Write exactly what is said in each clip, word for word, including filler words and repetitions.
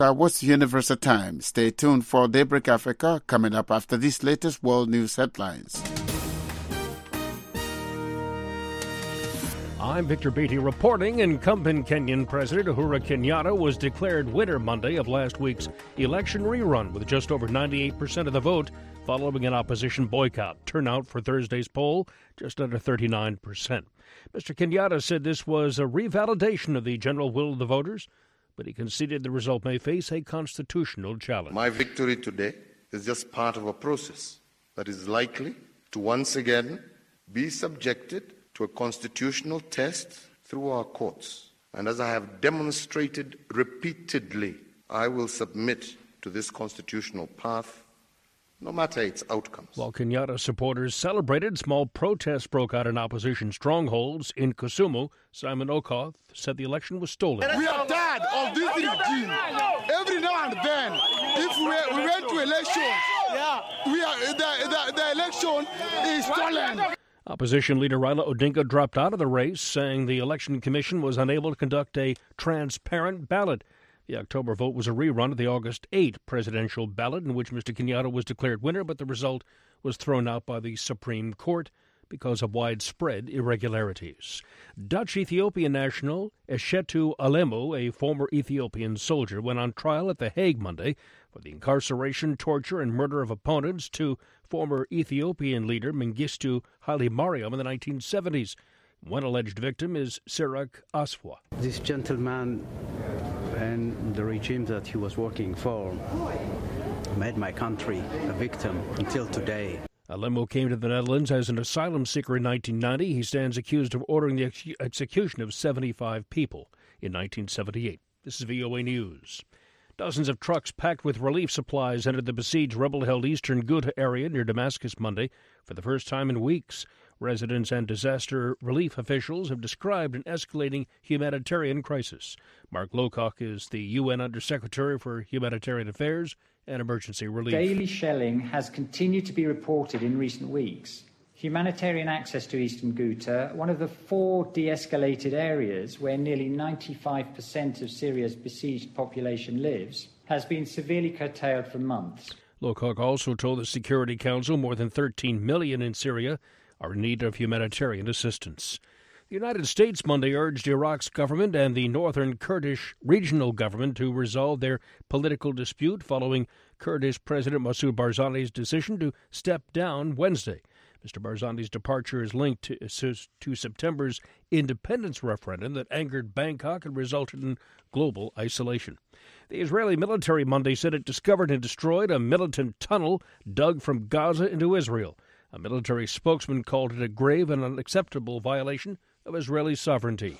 That was Universal Time. Stay tuned for Daybreak Africa coming up after these latest world news headlines. I'm Victor Beatty reporting. Incumbent Kenyan President Uhuru Kenyatta was declared winner Monday of last week's election rerun with just over ninety-eight percent of the vote following an opposition boycott. Turnout for Thursday's poll, just under thirty-nine percent. Mister Kenyatta said this was a revalidation of the general will of the voters, but he conceded the result may face a constitutional challenge. My victory today is just part of a process that is likely to once again be subjected to a constitutional test through our courts. And as I have demonstrated repeatedly, I will submit to this constitutional path, no matter its outcomes. While Kenyatta supporters celebrated, small protests broke out in opposition strongholds in Kisumu. Simon Okoth said the election was stolen. We are tired of this regime. Every now and then, if we, we went to elections, we are, the, the, the election is stolen. Opposition leader Raila Odinga dropped out of the race, saying the Election Commission was unable to conduct a transparent ballot. The October vote was a rerun of the August eighth presidential ballot in which Mister Kenyatta was declared winner, but the result was thrown out by the Supreme Court because of widespread irregularities. Dutch-Ethiopian national Eshetu Alemu, a former Ethiopian soldier, went on trial at The Hague Monday for the incarceration, torture, and murder of opponents to former Ethiopian leader Mengistu Haile Mariam in the nineteen seventies. One alleged victim is Sirak Aswa. This gentleman and the regime that he was working for made my country a victim until today. Alemu came to the Netherlands as an asylum seeker in nineteen ninety. He stands accused of ordering the ex- execution of seventy-five people in nineteen seventy-eight. This is V O A News. Dozens of trucks packed with relief supplies entered the besieged rebel-held eastern Ghouta area near Damascus Monday for the first time in weeks. Residents and disaster relief officials have described an escalating humanitarian crisis. Mark Lowcock is the U N Undersecretary for Humanitarian Affairs and Emergency Relief. Daily shelling has continued to be reported in recent weeks. Humanitarian access to eastern Ghouta, one of the four de-escalated areas where nearly ninety-five percent of Syria's besieged population lives, has been severely curtailed for months. Lowcock also told the Security Council more than thirteen million in Syria are in need of humanitarian assistance. The United States Monday urged Iraq's government and the northern Kurdish regional government to resolve their political dispute following Kurdish President Masoud Barzani's decision to step down Wednesday. Mister Barzani's departure is linked to, to September's independence referendum that angered Bangkok and resulted in global isolation. The Israeli military Monday said it discovered and destroyed a militant tunnel dug from Gaza into Israel. A military spokesman called it a grave and unacceptable violation of Israeli sovereignty.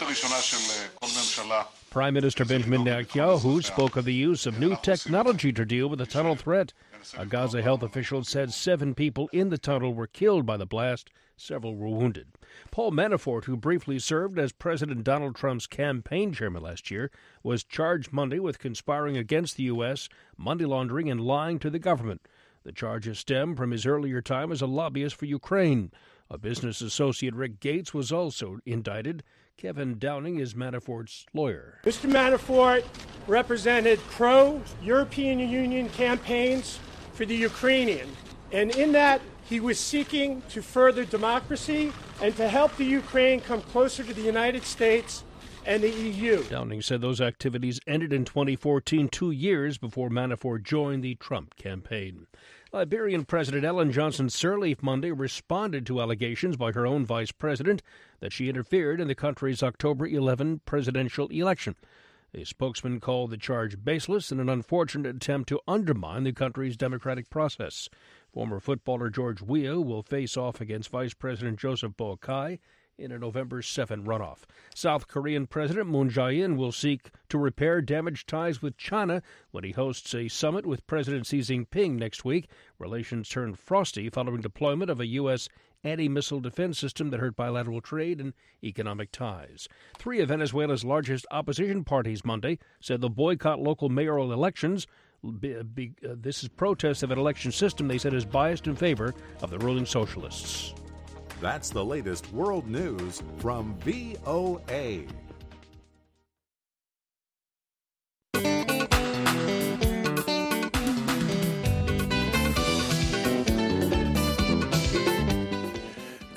Prime Minister Benjamin Netanyahu spoke of the use of new technology to deal with the tunnel threat. A Gaza health official said seven people in the tunnel were killed by the blast. Several were wounded. Paul Manafort, who briefly served as President Donald Trump's campaign chairman last year, was charged Monday with conspiring against the U S, money laundering, and lying to the government. The charges stem from his earlier time as a lobbyist for Ukraine. A business associate, Rick Gates, was also indicted. Kevin Downing is Manafort's lawyer. Mister Manafort represented pro-European Union campaigns for the Ukrainian, and in that he was seeking to further democracy and to help the Ukraine come closer to the United States and the E U. Downing said those activities ended in twenty fourteen, two years before Manafort joined the Trump campaign. Liberian President Ellen Johnson Sirleaf Monday responded to allegations by her own vice president that she interfered in the country's October eleventh presidential election. A spokesman called the charge baseless and an unfortunate attempt to undermine the country's democratic process. Former footballer George Weah will face off against Vice President Joseph Boakai in a November seventh runoff. South Korean President Moon Jae-in will seek to repair damaged ties with China when he hosts a summit with President Xi Jinping next week. Relations turned frosty following deployment of a U S anti-missile defense system that hurt bilateral trade and economic ties. Three of Venezuela's largest opposition parties Monday said they'll boycott local mayoral elections. Be, be, uh, this is protest of an election system they said is biased in favor of the ruling socialists. That's the latest world news from V O A.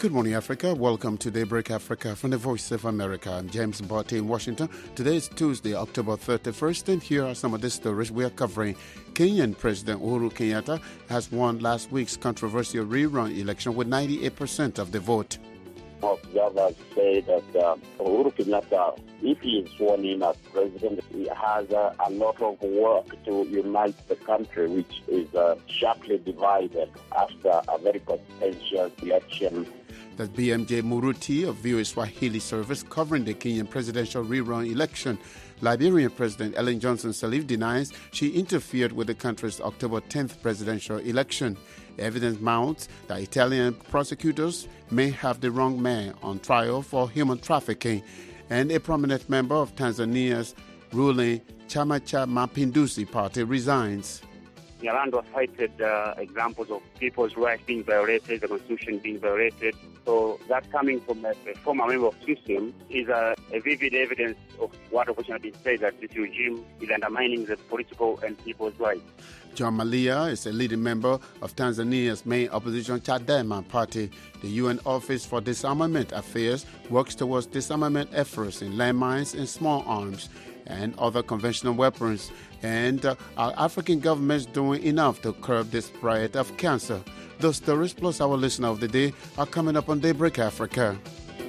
Good morning, Africa. Welcome to Daybreak Africa from the Voice of America. I'm James Mbote in Washington. Today is Tuesday, October thirty-first, and here are some of the stories we are covering. Kenyan President Uhuru Kenyatta has won last week's controversial rerun election with ninety-eight percent of the vote. Observers say that uh, Uhuru Kenyatta, if he is sworn in as president, he has uh, a lot of work to unite the country, which is uh, sharply divided after a very contentious election. That's B M J Muruti of V O A Swahili service covering the Kenyan presidential rerun election. Liberian President Ellen Johnson Sirleaf denies she interfered with the country's October tenth presidential election. Evidence mounts that Italian prosecutors may have the wrong man on trial for human trafficking. And a prominent member of Tanzania's ruling Chama cha Mapinduzi party resigns. Nyalando cited uh, examples of people's rights being violated, the constitution being violated. So that coming from a, a former member of S U S I M is a, a vivid evidence of what opposition has been saying, that this regime is undermining the political and people's rights. John Malia is a leading member of Tanzania's main opposition Chadema party. The U N Office for Disarmament Affairs works towards disarmament efforts in landmines and small arms and other conventional weapons. And uh, are African governments doing enough to curb the spread of cancer? Those stories plus our listener of the day are coming up on Daybreak Africa.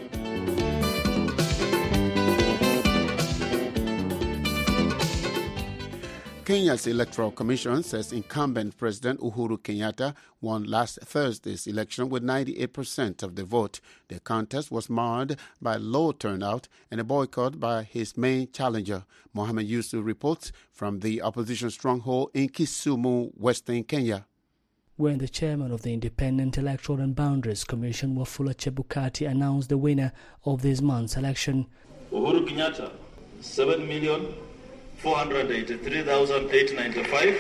Kenya's Electoral Commission says incumbent President Uhuru Kenyatta won last Thursday's election with ninety-eight percent of the vote. The contest was marred by low turnout and a boycott by his main challenger. Mohammed Yusuf reports from the opposition stronghold in Kisumu, Western Kenya. When the chairman of the Independent Electoral and Boundaries Commission, Wafula Chebukati, announced the winner of this month's election. Uhuru Kenyatta, seven million four hundred eighty-three thousand eight hundred ninety-five.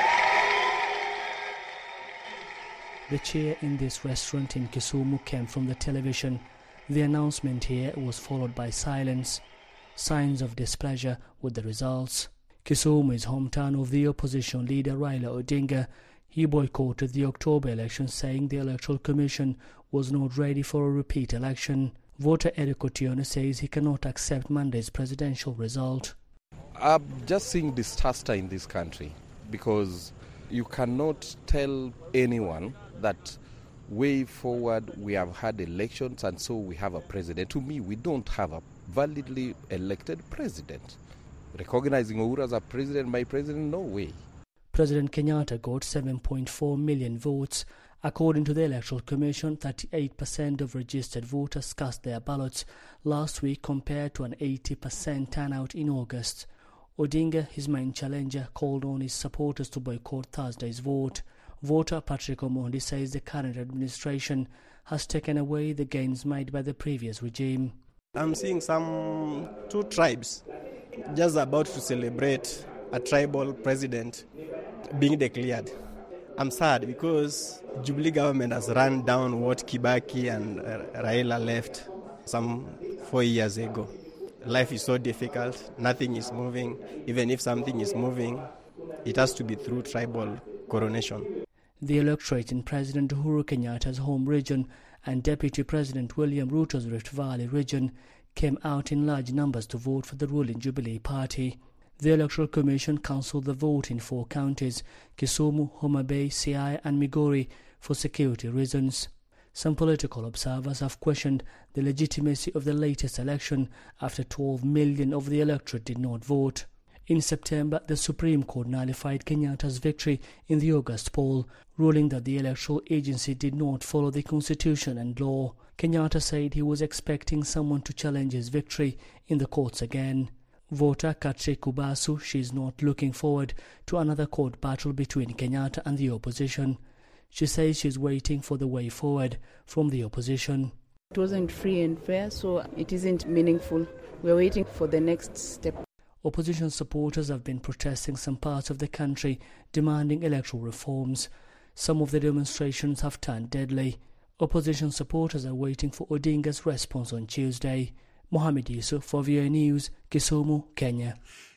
The cheer in this restaurant in Kisumu came from the television. The announcement here was followed by silence, signs of displeasure with the results. Kisumu is hometown of the opposition leader Raila Odinga. He boycotted the October election, saying the Electoral Commission was not ready for a repeat election. Voter Eric Otieno says he cannot accept Monday's presidential result. I'm just seeing disaster in this country because you cannot tell anyone that way forward we have had elections and so we have a president. To me, we don't have a validly elected president. Recognizing Uhuru as a president, my president, no way. President Kenyatta got seven point four million votes. According to the Electoral Commission, thirty-eight percent of registered voters cast their ballots last week compared to an eighty percent turnout in August. Odinga, his main challenger, called on his supporters to boycott Thursday's vote. Voter Patrick Omondi says the current administration has taken away the gains made by the previous regime. I'm seeing some two tribes just about to celebrate a tribal president being declared. I'm sad because Jubilee government has run down what Kibaki and Raila left some four years ago. Life is so difficult, nothing is moving. Even if something is moving, it has to be through tribal coronation. The electorate in President Uhuru Kenyatta's home region and Deputy President William Ruto's Rift Valley region came out in large numbers to vote for the ruling Jubilee Party. The Electoral Commission cancelled the vote in four counties, Kisumu, Homa Bay, Siaya and Migori, for security reasons. Some political observers have questioned the legitimacy of the latest election after twelve million of the electorate did not vote. In September, the Supreme Court nullified Kenyatta's victory in the August poll, ruling that the electoral agency did not follow the constitution and law. Kenyatta said he was expecting someone to challenge his victory in the courts again. Voter Katri Kubasu, she is not looking forward to another court battle between Kenyatta and the opposition. She says she's waiting for the way forward from the opposition. It wasn't free and fair, so it isn't meaningful. We're waiting for the next step. Opposition supporters have been protesting some parts of the country, demanding electoral reforms. Some of the demonstrations have turned deadly. Opposition supporters are waiting for Odinga's response on Tuesday. Mohammed Yusuf for V O A News, Kisumu, Kenya.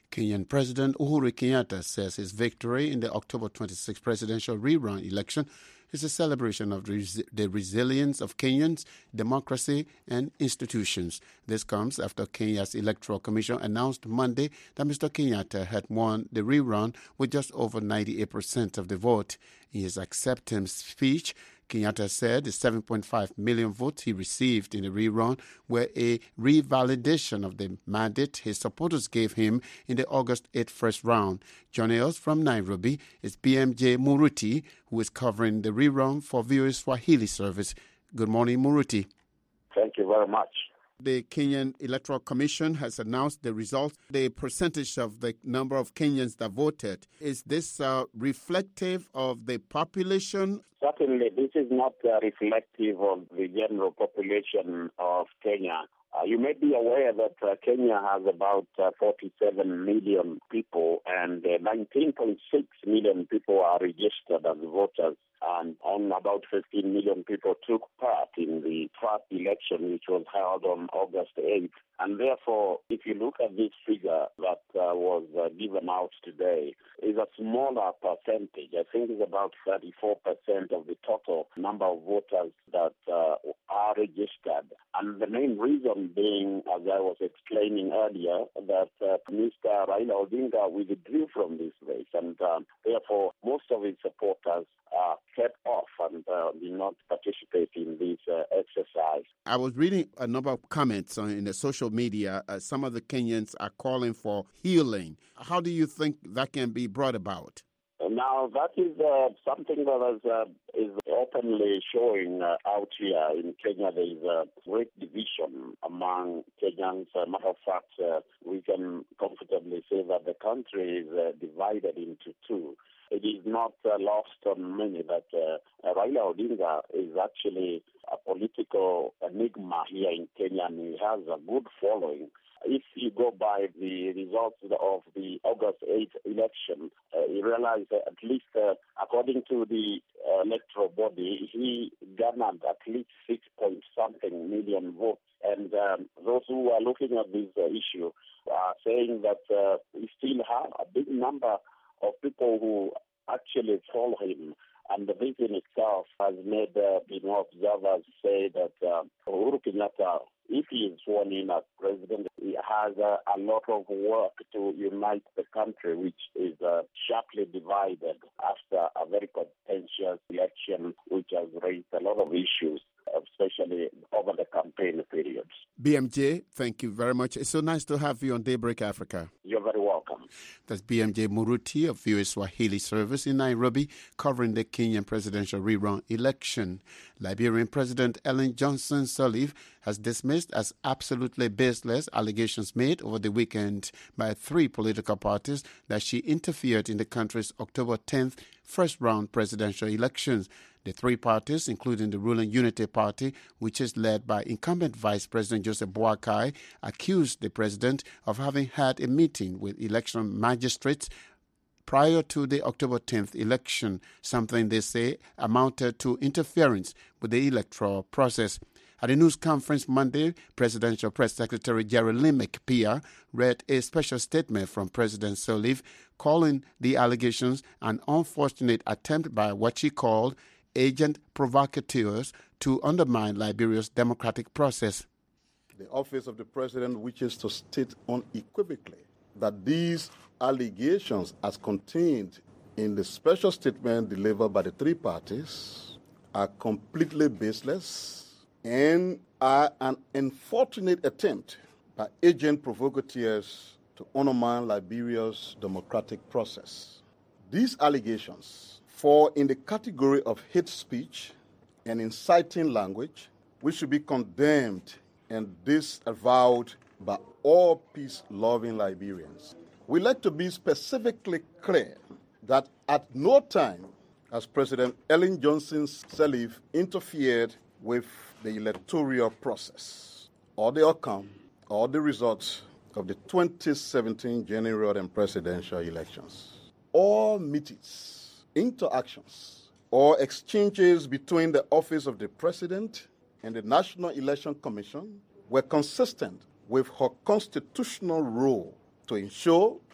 Kenyan President Uhuru Kenyatta says his victory in the October twenty-sixth presidential rerun election is a celebration of the, res- the resilience of Kenyans, democracy, and institutions. This comes after Kenya's Electoral Commission announced Monday that Mister Kenyatta had won the rerun with just over ninety-eight percent of the vote. In his acceptance speech, Kenyatta said the seven point five million votes he received in the rerun were a revalidation of the mandate his supporters gave him in the August eighth first round. Joining us from Nairobi is B M J Muruti, who is covering the rerun for V O A Swahili service. Good morning, Muruti. Thank you very much. The Kenyan Electoral Commission has announced the results, the percentage of the number of Kenyans that voted. Is this uh, reflective of the population? Certainly, this is not uh, reflective of the general population of Kenya. Uh, you may be aware that uh, Kenya has about uh, forty-seven million people, and uh, nineteen point six million people are registered as voters, and on about fifteen million people took part in the first election, which was held on August eighth. And therefore, if you look at this figure that uh, was uh, given out today, is a smaller percentage. I think it's about thirty-four percent of the total number of voters that uh, are registered. And the main reason being, as I was explaining earlier, that uh, Mister Raila Odinga withdrew from this race, and uh, therefore most of his supporters uh, kept off and uh, did not participate in this uh, exercise. I was reading a number of comments on, in the social media. Uh, some of the Kenyans are calling for healing. How do you think that can be brought about? Now, that is uh, something that is, uh, is openly showing uh, out here in Kenya. There is a great division among Kenyans. As a matter of fact, uh, we can comfortably say that the country is uh, divided into two. It is not uh, lost on many that uh, Raila Odinga is actually a political enigma here in Kenya, and he has a good following. If you go by the results of the August eighth election, uh, you realize that at least uh, according to the uh, electoral body, he garnered at least six point something million votes. And um, those who are looking at this uh, issue are saying that uh, we still have a big number of people who actually follow him. And the this in itself has made uh, you know, observers say that uh, Uhuru Kenyatta, if he is sworn in as president, he has uh, a lot of work to unite the country, which is uh, sharply divided after a very contentious election, which has raised a lot of issues, especially over the campaign periods. B M J, thank you very much. It's so nice to have you on Daybreak Africa. You're very welcome. That's B M J Muruti of V O A Swahili service in Nairobi, covering the Kenyan presidential rerun election. Liberian President Ellen Johnson Sirleaf has dismissed as absolutely baseless allegations made over the weekend by three political parties that she interfered in the country's October tenth first-round presidential elections. The three parties, including the ruling Unity Party, which is led by incumbent Vice President Joseph Boakai, accused the president of having had a meeting with election magistrates prior to the October tenth election, something they say amounted to interference with the electoral process. At a news conference Monday, Presidential Press Secretary Jeremy Pia read a special statement from President Sirleaf calling the allegations an unfortunate attempt by what she called agent provocateurs to undermine Liberia's democratic process. The office of the president wishes to state unequivocally that these allegations, as contained in the special statement delivered by the three parties, are completely baseless and are an unfortunate attempt by agent provocateurs to undermine Liberia's democratic process. These allegations fall in the category of hate speech and inciting language, which should be condemned and disavowed by all peace-loving Liberians. We'd like to be specifically clear that at no time has President Ellen Johnson Sirleaf interfered with the electoral process or the outcome or the results of the twenty seventeen general and presidential elections. All meetings, interactions, or exchanges between the office of the president and the National Election Commission were consistent with her constitutional role to ensure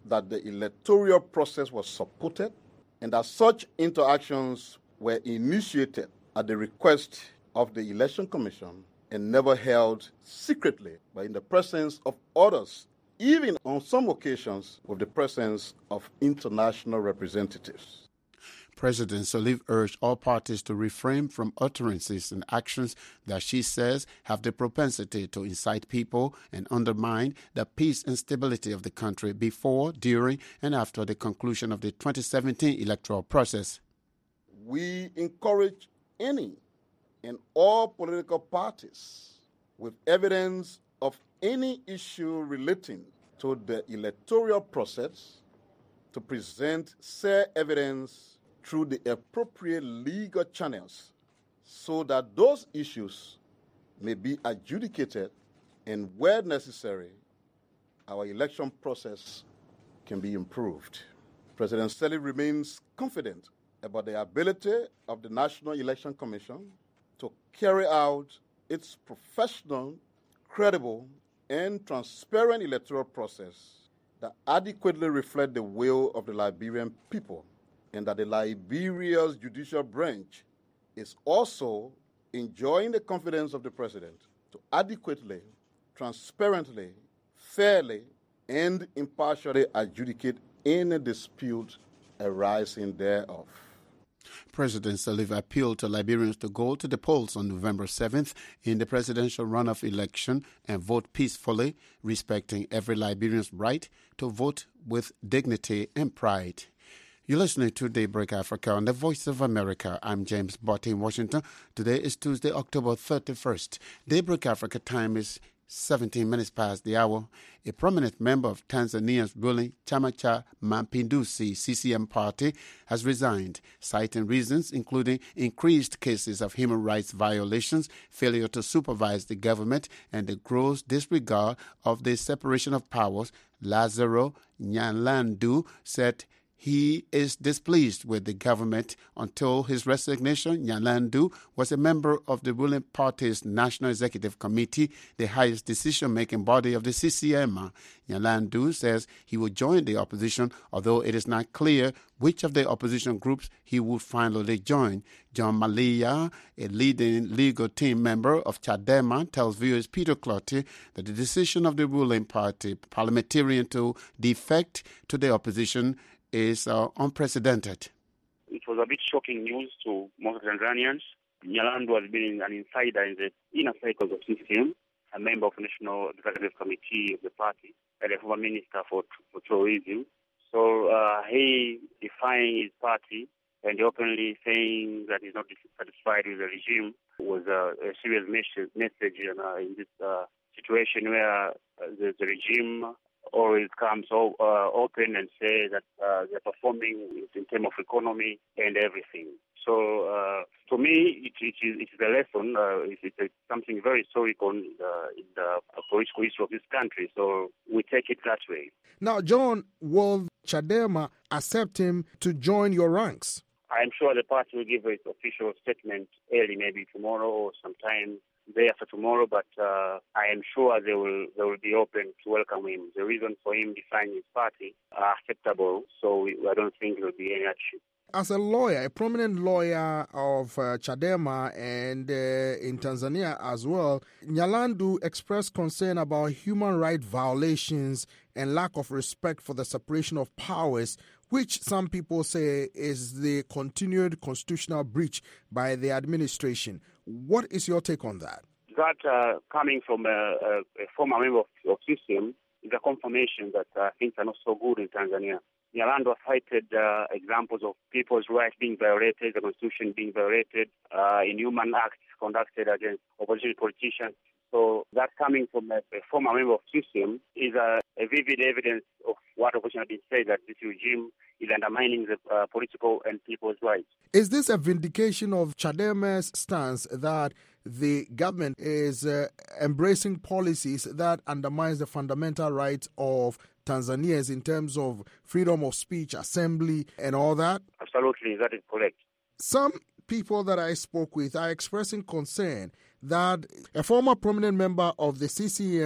that the electoral process was supported and that such interactions were initiated at the request of the Election Commission and never held secretly, but in the presence of others, even on some occasions with the presence of international representatives. President Sirleaf urged all parties to refrain from utterances and actions that she says have the propensity to incite people and undermine the peace and stability of the country before, during, and after the conclusion of the twenty seventeen electoral process. We encourage any and all political parties with evidence of any issue relating to the electoral process to present said evidence through the appropriate legal channels so that those issues may be adjudicated and, where necessary, our election process can be improved. President Sirleaf remains confident about the ability of the National Election Commission to carry out its professional, credible, and transparent electoral process that adequately reflect the will of the Liberian people, and that the Liberia's judicial branch is also enjoying the confidence of the President to adequately, transparently, fairly, and impartially adjudicate any dispute arising thereof. President Sirleaf appealed to Liberians to go to the polls on November seventh in the presidential runoff election and vote peacefully, respecting every Liberian's right to vote with dignity and pride. You're listening to Daybreak Africa on the Voice of America. I'm James Botte in Washington. Today is Tuesday, October thirty-first. Daybreak Africa time is seventeen minutes past the hour. A prominent member of Tanzania's ruling Chama cha Mapinduzi C C M party has resigned, citing reasons including increased cases of human rights violations, failure to supervise the government, and the gross disregard of the separation of powers. Lazaro Nyalandu said he is displeased with the government. Until his resignation, Nyalandu was a member of the ruling party's National Executive Committee, the highest decision-making body of the C C M. Nyalandu says he will join the opposition, although it is not clear which of the opposition groups he would finally join. John Malia, a leading legal team member of Chadema, tells viewers Peter Clottey that the decision of the ruling party parliamentarian to defect to the opposition is uh, unprecedented. It was a bit shocking news to most Tanzanians. Nyalandu has been an insider in the inner circles of C C M, a member of the National Executive Committee of the party, and a former minister for, for tourism. So uh, he defying his party and openly saying that he's not satisfied with the regime was uh, a serious message, message in, uh, in this uh, situation where uh, the, the regime always comes so, uh, open and say that uh, they're performing in terms of economy and everything. So uh, to me, it, it, is, it is a lesson. Uh, it, it's something very historical in the, in the political history of this country. So we take it that way. Now, John, will Chadema accept him to join your ranks? I'm sure the party will give its official statement early, maybe tomorrow or sometime day after tomorrow, but uh, I am sure they will they will be open to welcome him. The reason for him defying his party are acceptable, so we, I don't think there will be any action. As a lawyer, a prominent lawyer of uh, Chadema and uh, in Tanzania as well, Nyalandu expressed concern about human rights violations and lack of respect for the separation of powers, which some people say is the continued constitutional breach by the administration. What is your take on that? That uh, coming from a, a, a former member of, of C C M is a confirmation that uh, things are not so good in Tanzania. Nyalandu cited uh, examples of people's rights being violated, the constitution being violated, uh, inhuman acts conducted against opposition politicians. So that coming from a, a former member of C C M is a, a vivid evidence of what opposition has been saying, that this regime is undermining the uh, political and people's rights. Is this a vindication of Chadema's stance that the government is uh, embracing policies that undermines the fundamental rights of Tanzanians in terms of freedom of speech, assembly, and all that? Absolutely, that is correct. Some people that I spoke with are expressing concern that a former prominent member of the C C M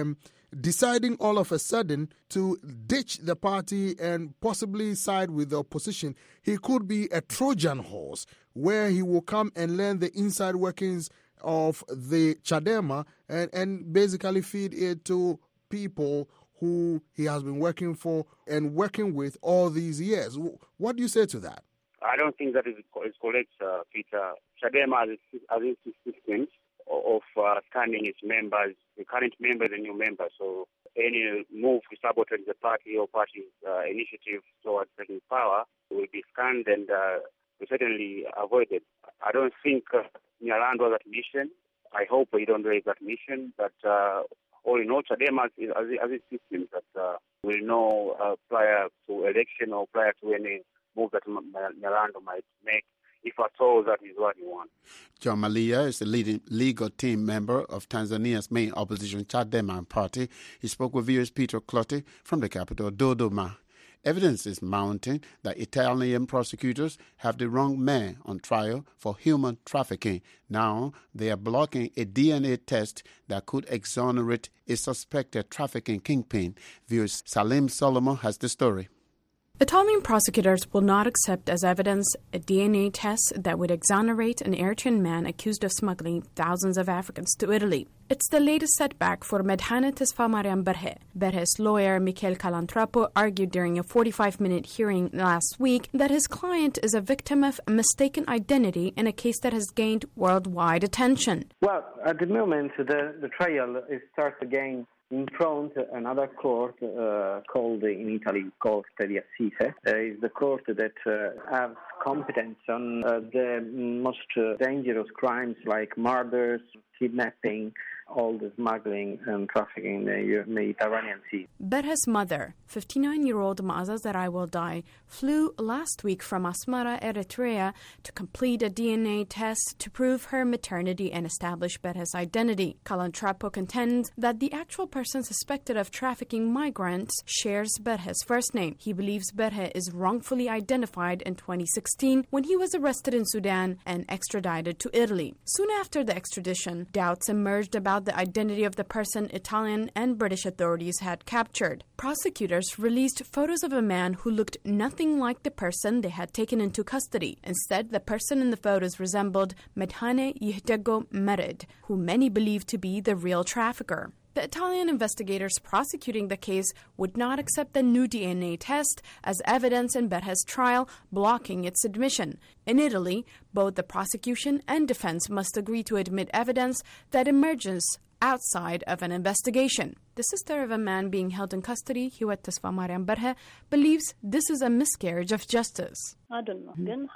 deciding all of a sudden to ditch the party and possibly side with the opposition, he could be a Trojan horse where he will come and learn the inside workings of the Chadema and, and basically feed it to people who he has been working for and working with all these years. What do you say to that? I don't think that is, is correct, uh, Peter. Chadema has its systems of uh, scanning its members, the current member, the new member. So any move to sabotage the party or party's uh, initiative towards taking power will be scanned and uh, certainly avoided. I don't think uh, Nyalando has that mission. I hope we don't raise that mission, but uh, all in all, Chadema has its systems that uh, will know uh, prior to election or prior to any move that Nyalando might make, if at all that is what he wants. John Malia is the leading legal team member of Tanzania's main opposition Chadema party. He spoke with V O's Peter Clottey from the capital, Dodoma. Evidence is mounting that Italian prosecutors have the wrong man on trial for human trafficking. Now they are blocking a D N A test that could exonerate a suspected trafficking kingpin. V O's Salim Solomon has the story. Italian prosecutors will not accept as evidence a D N A test that would exonerate an Eritrean man accused of smuggling thousands of Africans to Italy. It's the latest setback for Medhane Tesfamariam Berhe. Berhe's lawyer, Michele Calantrapo, argued during a forty-five minute hearing last week that his client is a victim of mistaken identity in a case that has gained worldwide attention. Well, at the moment, the, the trial is starts again in front another court uh, called in Italy Corte di Assise. Uh, is the court that uh, has competence on uh, the most uh, dangerous crimes like murders, kidnapping, all the smuggling and trafficking in the Mediterranean Sea. Berhe's mother, fifty-nine-year-old Maaza Zarai will die, flew last week from Asmara, Eritrea, to complete a D N A test to prove her maternity and establish Berhe's identity. Calantrapo contends that the actual person suspected of trafficking migrants shares Berhe's first name. He believes Berhe is wrongfully identified in twenty sixteen when he was arrested in Sudan and extradited to Italy. Soon after the extradition, doubts emerged about the identity of the person Italian and British authorities had captured. Prosecutors released photos of a man who looked nothing like the person they had taken into custody. Instead, the person in the photos resembled Medhane Yihtego Merid, who many believe to be the real trafficker. The Italian investigators prosecuting the case would not accept the new D N A test as evidence in Berhe's trial, blocking its admission. In Italy, both the prosecution and defense must agree to admit evidence that emerges outside of an investigation. The sister of a man being held in custody, Hiwet Tesfamariam Berhe, believes this is a miscarriage of justice. I don't know.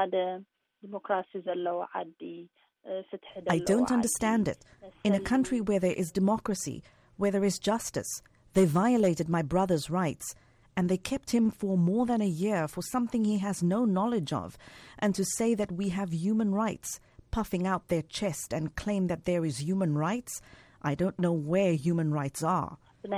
I don't understand it. In a country where there is democracy, where there is justice, they violated my brother's rights, and they kept him for more than a year for something he has no knowledge of. And to say that we have human rights, puffing out their chest and claim that there is human rights, I don't know where human rights are.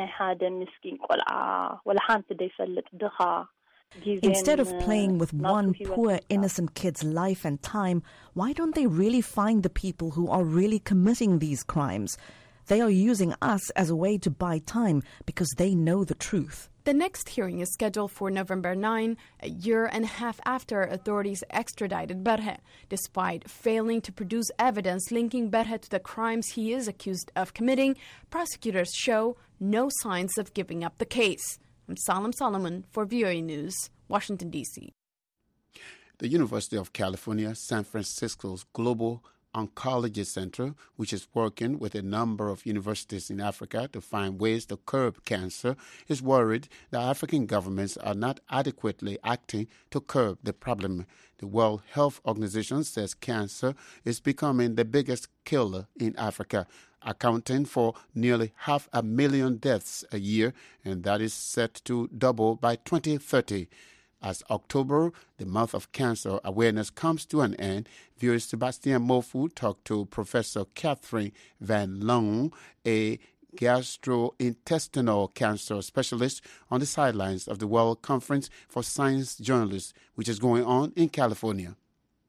Instead of playing with one poor innocent kid's life and time, why don't they really find the people who are really committing these crimes? They are using us as a way to buy time because they know the truth. The next hearing is scheduled for November ninth, a year and a half after authorities extradited Berhe. Despite failing to produce evidence linking Berhe to the crimes he is accused of committing, prosecutors show no signs of giving up the case. I'm Salim Solomon for V O A News, Washington, D C The University of California, San Francisco's Global Oncology Center, which is working with a number of universities in Africa to find ways to curb cancer, is worried that African governments are not adequately acting to curb the problem. The World Health Organization says cancer is becoming the biggest killer in Africa, accounting for nearly half a million deaths a year, and that is set to double by twenty thirty. As October, the month of cancer awareness, comes to an end, V O A's Sebastian Mofu talked to Professor Catherine Van Loon, a gastrointestinal cancer specialist, on the sidelines of the World Conference for Science Journalists, which is going on in California.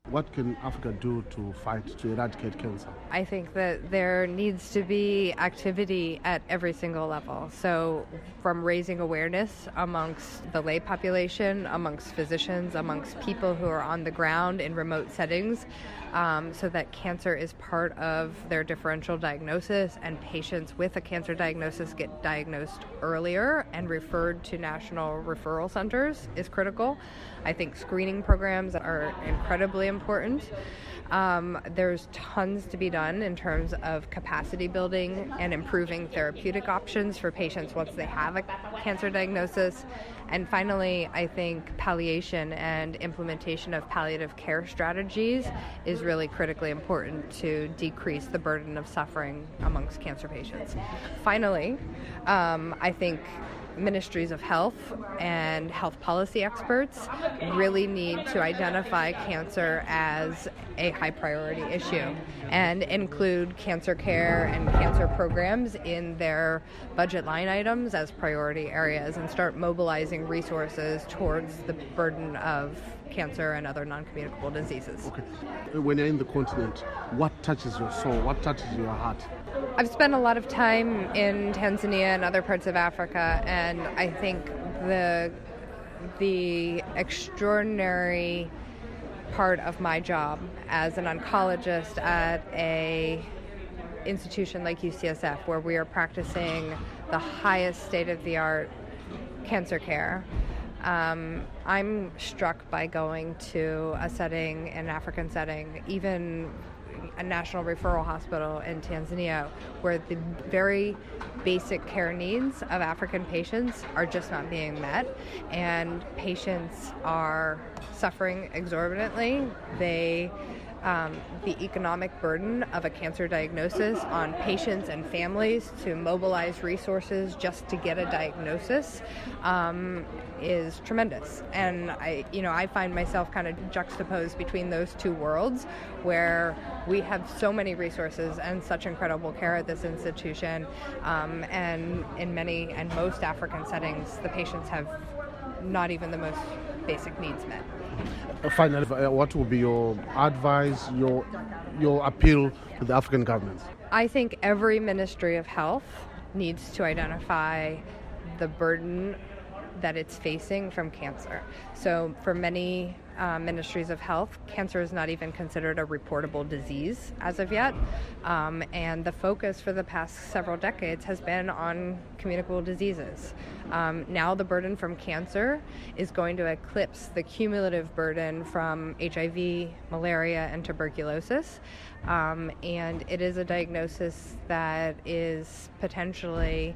What can Africa do to fight, to eradicate cancer? I think that there needs to be activity at every single level. So from raising awareness amongst the lay population, amongst physicians, amongst people who are on the ground in remote settings, um, so that cancer is part of their differential diagnosis and patients with a cancer diagnosis get diagnosed earlier and referred to national referral centers is critical. I think screening programs are incredibly important. Um, there's tons to be done in terms of capacity building and improving therapeutic options for patients once they have a cancer diagnosis. And finally, I think palliation and implementation of palliative care strategies is really critically important to decrease the burden of suffering amongst cancer patients. Finally, um, I think ministries of health and health policy experts really need to identify cancer as a high priority issue and include cancer care and cancer programs in their budget line items as priority areas and start mobilizing resources towards the burden of cancer and other non-communicable diseases. Okay. When you're in the continent, what touches your soul? What touches your heart? I've spent a lot of time in Tanzania and other parts of Africa, and I think the the extraordinary part of my job as an oncologist at a institution like U C S F, where we are practicing the highest state-of-the-art cancer care. Um, I'm struck by going to a setting, an African setting, even a national referral hospital in Tanzania, where the very basic care needs of African patients are just not being met, and patients are suffering exorbitantly. They Um, the economic burden of a cancer diagnosis on patients and families to mobilize resources just to get a diagnosis um, is tremendous. And I, you know, I find myself kind of juxtaposed between those two worlds, where we have so many resources and such incredible care at this institution, um, and in many and most African settings, the patients have not even the most basic needs met. Finally, what will be your advice, your your appeal to the African governments? I think every Ministry of Health needs to identify the burden that it's facing from cancer. So for many uh, ministries of health, cancer is not even considered a reportable disease as of yet. Um, and the focus for the past several decades has been on communicable diseases. Um, now the burden from cancer is going to eclipse the cumulative burden from H I V, malaria, and tuberculosis. Um, and it is a diagnosis that is potentially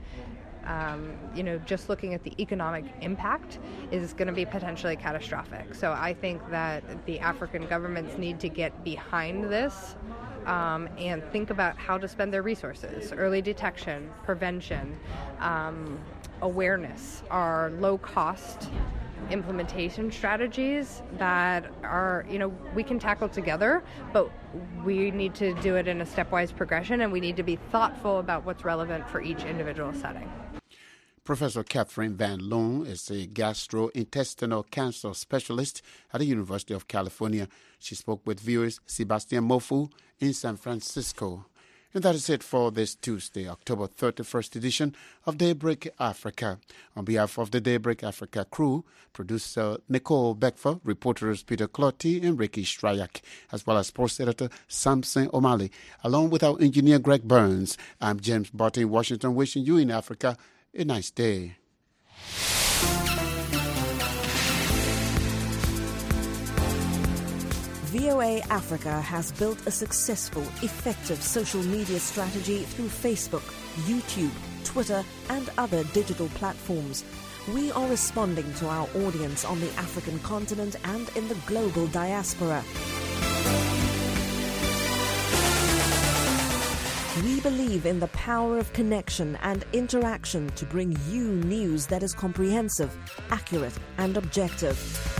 Um, you know, just looking at the economic impact is going to be potentially catastrophic. So I think that the African governments need to get behind this um, and think about how to spend their resources. Early detection, prevention, um, awareness are low-cost implementation strategies that are, you know, we can tackle together, but we need to do it in a stepwise progression, and we need to be thoughtful about what's relevant for each individual setting. Professor Catherine Van Loon is a gastrointestinal cancer specialist at the University of California. She spoke with viewers Sebastian Mofu in San Francisco. And that is it for this Tuesday, October thirty-first edition of Daybreak Africa. On behalf of the Daybreak Africa crew, producer Nicole Beckford, reporters Peter Clotti and Ricky Strayak, as well as sports editor Samson O'Malley, along with our engineer Greg Burns. I'm James Barton in Washington, wishing you in Africa a nice day. V O A Africa has built a successful, effective social media strategy through Facebook, YouTube, Twitter, and other digital platforms. We are responding to our audience on the African continent and in the global diaspora. We believe in the power of connection and interaction to bring you news that is comprehensive, accurate, and objective.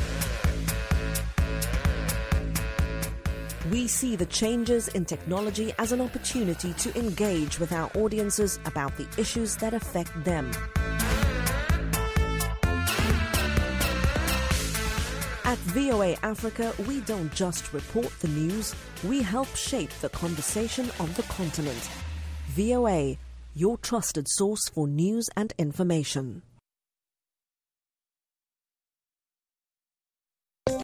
We see the changes in technology as an opportunity to engage with our audiences about the issues that affect them. At At V O A Africa, we don't just report the news, we help shape the conversation on the continent. V O A, your trusted source for news and information.